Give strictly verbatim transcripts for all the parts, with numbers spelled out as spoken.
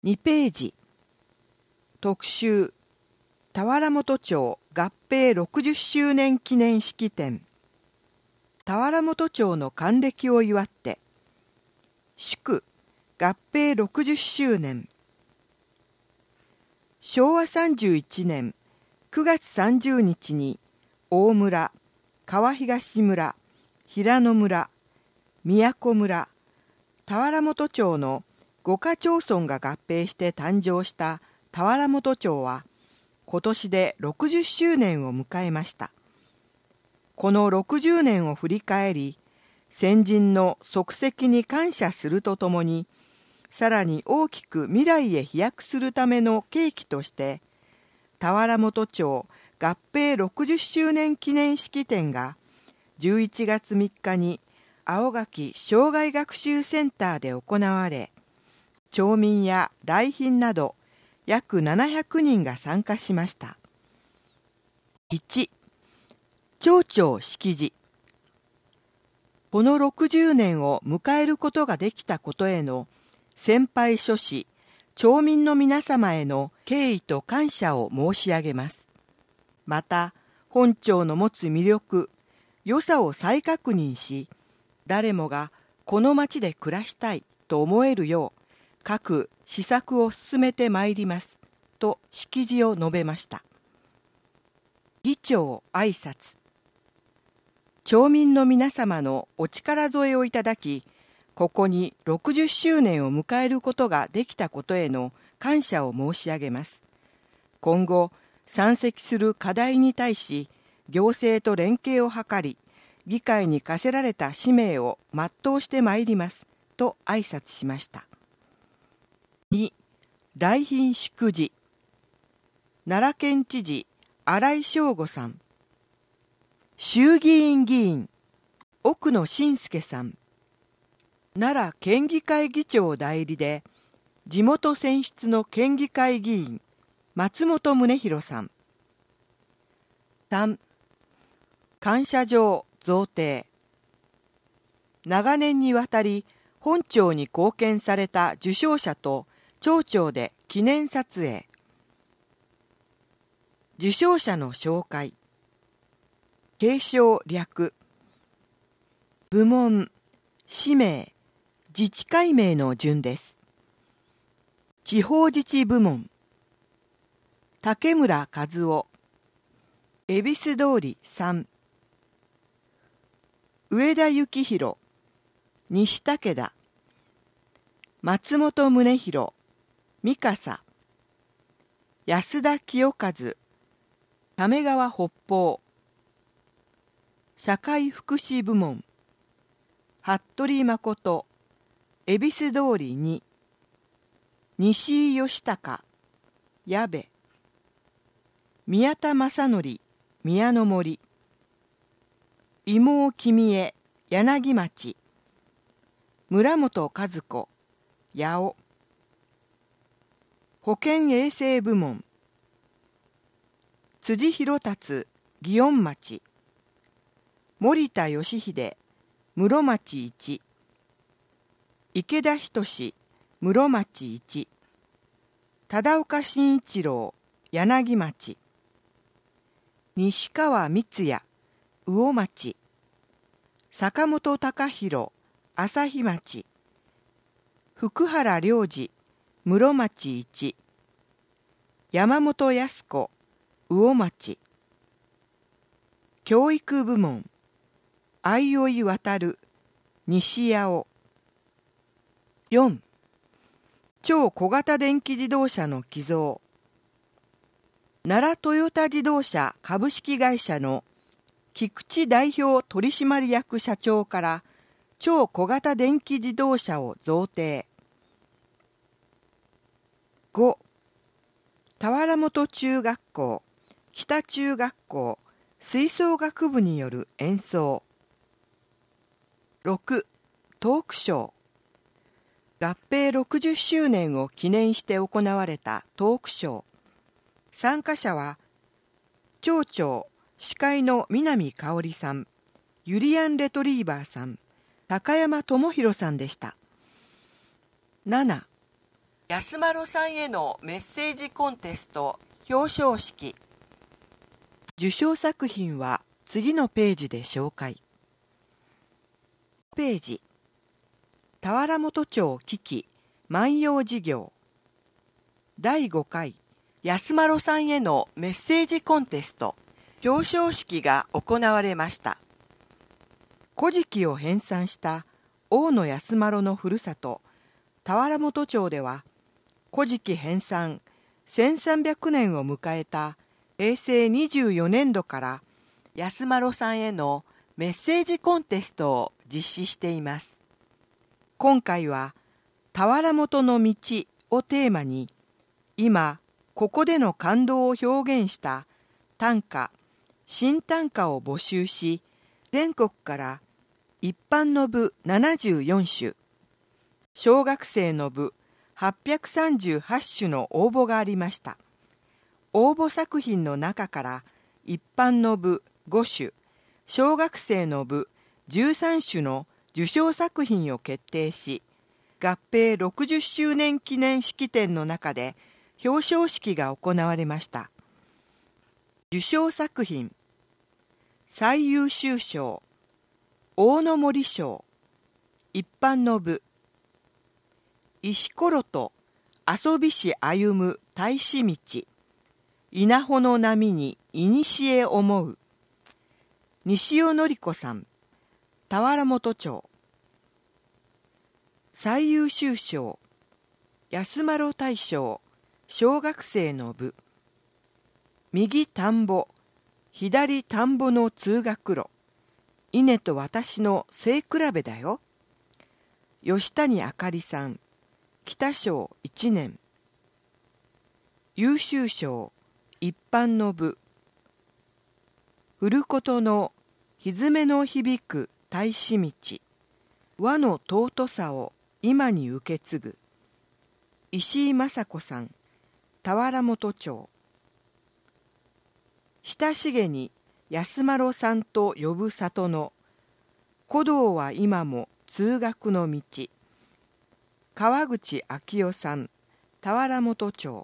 にページ特集田原本町合併ろくじゅっしゅうねん記念式典。田原本町の還暦を祝って祝合併ろくじゅっしゅうねん。しょうわさんじゅういちねんくがつさんじゅうにちに大村、川東村、平野村、宮古村、田原本町のごか町村が合併して誕生した田原本町は今年でろくじゅっしゅうねんを迎えました。このろくじゅうねんを振り返り、先人の足跡に感謝するとともに、さらに大きく未来へ飛躍するための契機として、田原本町合併ろくじゅっしゅうねん記念式典がじゅういちがつみっかに青垣障害学習センターで行われ、町民や来賓など約ななひゃくにんが参加しました。いち. 町長式辞。このろくじゅうねんを迎えることができたことへの先輩諸子、町民の皆様への敬意と感謝を申し上げます。また、本町の持つ魅力、良さを再確認し、誰もがこの町で暮らしたいと思えるよう、各施策を進めてまいりますと式辞を述べました。議長挨拶。町民の皆様のお力添えをいただき、ここにろくじゅっしゅうねんを迎えることができたことへの感謝を申し上げます。今後、山積する課題に対し、行政と連携を図り、議会に課せられた使命を全うしてまいりますと挨拶しました。に. 来賓祝辞。奈良県知事新井正吾さん、衆議院議員奥野信介さん、奈良県議会議長代理で地元選出の県議会議員松本宗弘さん。さん. 感謝状贈呈。長年にわたり本町に貢献された受賞者と町長で記念撮影。受賞者の紹介。継承略。部門、氏名、自治会名の順です。地方自治部門。竹村和夫。恵比寿通りさん。上田幸宏。西武田。松本宗弘。三笠。安田清和。亀川北方。社会福祉部門。服部誠。恵比寿通りに。西井義孝。矢部。宮田正則。宮の森。妹君江。柳町。村本和子。八尾。保健衛生部門。辻弘達。祇園町。森田義秀。室町一。池田仁。室町一。忠岡慎一郎。柳町。西川光也。魚町。坂本隆弘。朝日町。福原良二。室町一。山本康子。魚町。教育部門。相生渡。西八尾。よん. 超小型電気自動車の寄贈。奈良トヨタ自動車株式会社の菊池代表取締役社長から超小型電気自動車を贈呈。ご. 田原本中学校、北中学校、吹奏楽部による演奏。ろく. トークショー。合併ろくじゅっしゅうねんを記念して行われたトークショー。参加者は、町長、司会の南香織さん、ユリアン・レトリーバーさん、高山智博さんでした。なな. 安丸さんへのメッセージコンテスト表彰式。受賞作品は次のページで紹介。ページ、田原本町危機万葉事業だいごかい安丸さんへのメッセージコンテスト表彰式が行われました。古事記を編纂した大野安丸のふるさと田原本町では、古事記編纂せんさんびゃくねんを迎えたへいせいにじゅうよねんどから安丸さんへのメッセージコンテストを実施しています。今回は田原本の道をテーマに、今ここでの感動を表現した短歌、新短歌を募集し、全国から一般の部ななじゅうよんしゅ、小学生の部はっぴゃくさんじゅうはちしゅの応募がありました。応募作品の中から一般の部ごしゅ、小学生の部じゅうさんしゅの受賞作品を決定し、合併ろくじゅっしゅうねん記念式典の中で表彰式が行われました。受賞作品、最優秀賞、大野森賞、一般の部、石ころと遊びし歩む大使道、稲穂の波に古思う、西尾典子さん、田原本町。最優秀賞、安丸大賞、小学生の部、右田んぼ、左田んぼの通学路、稲と私の背比べだよ。吉谷あかりさん、北小いちねん。優秀賞、一般の部、ふることの蹄の響く大使道、和の尊さを今に受け継ぐ、石井雅子さん、田原本町。親しげに安丸さんと呼ぶ里の、古道は今も通学の道、川口昭夫さん、田原本町。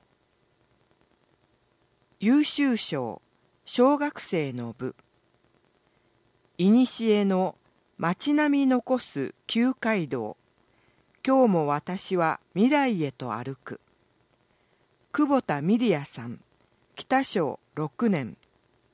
優秀賞、小学生の部、いにしえの街並み残す旧街道、今日も私は未来へと歩く、久保田美里也さん、北小ろくねん。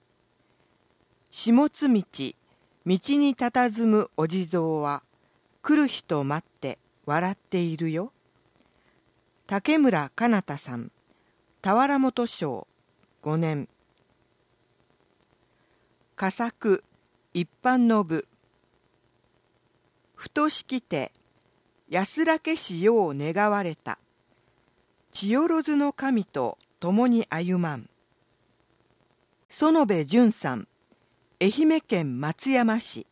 下津道、道に佇むお地蔵は、来る人待って笑っているよ。竹村かなたさん、田原本小ごねん。佳作、一般の部、ふとしきて安らけしよう願われた、千万の神と共に歩まん。園部淳さん、愛媛県松山市。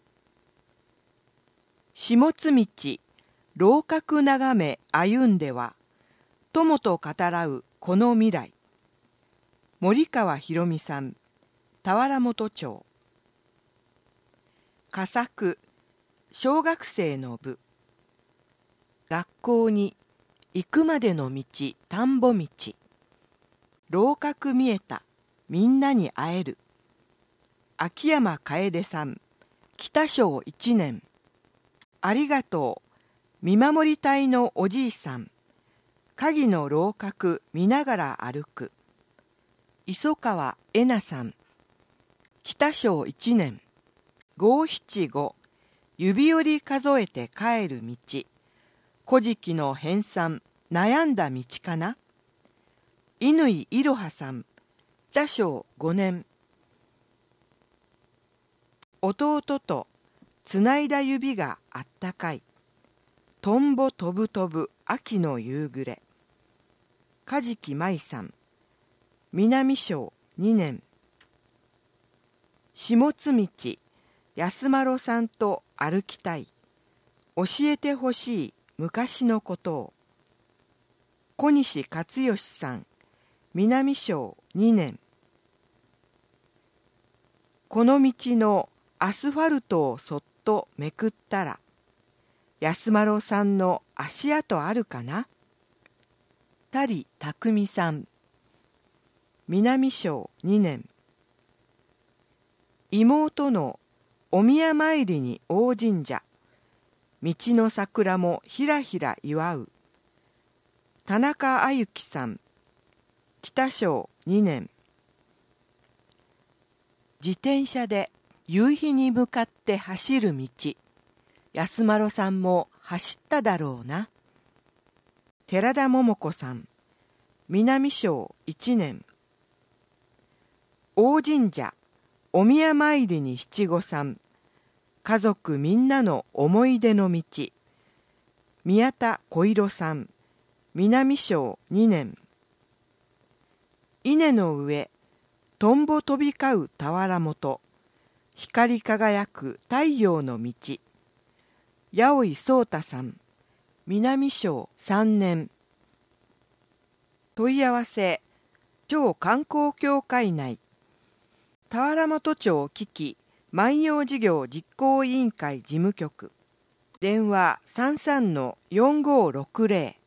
下津道、楼閣眺め歩んでは、友と語らうこの未来。森川博美さん、田原本町。佳作、小学生の部、学校に行くまでの道田んぼ道、楼閣見えた、みんなに会える。秋山楓さん、北小いちねん。ありがとう、見守り隊のおじいさん、鍵の楼閣見ながら歩く。磯川恵那さん、北小いちねん。ごしちご、指折り数えて帰る道、古事記の編纂悩んだ道かな。乾いろはさん、北小ごねん。弟とつないだ指があったかい、とんぼ飛ぶ飛ぶ秋の夕暮れ。梶木舞さん、南小にねん。下津道、安丸さんと歩きたい、教えてほしい昔のことを。小西克義さん、南小にねん。この道のアスファルトをそっとめくったら、安丸さんの足跡あるかな。 谷匠さん、南省にねん。妹のお宮参りに大神社、道の桜もひらひら祝う。田中あゆきさん、北省にねん。自転車で夕日に向かって走る道、安丸さんも走っただろうな。寺田桃子さん、南省いちねん。大神社お宮参りに七五三、家族みんなの思い出の道、宮田小色さん、南省にねん。稲の上トンボ飛び交う俵元、光り輝く太陽の道、八尾井壮太さん、南省さんねん。問い合わせ、町観光協会内、田原本町危機万葉事業実行委員会事務局、電話 さんさんのよんごーろくぜろ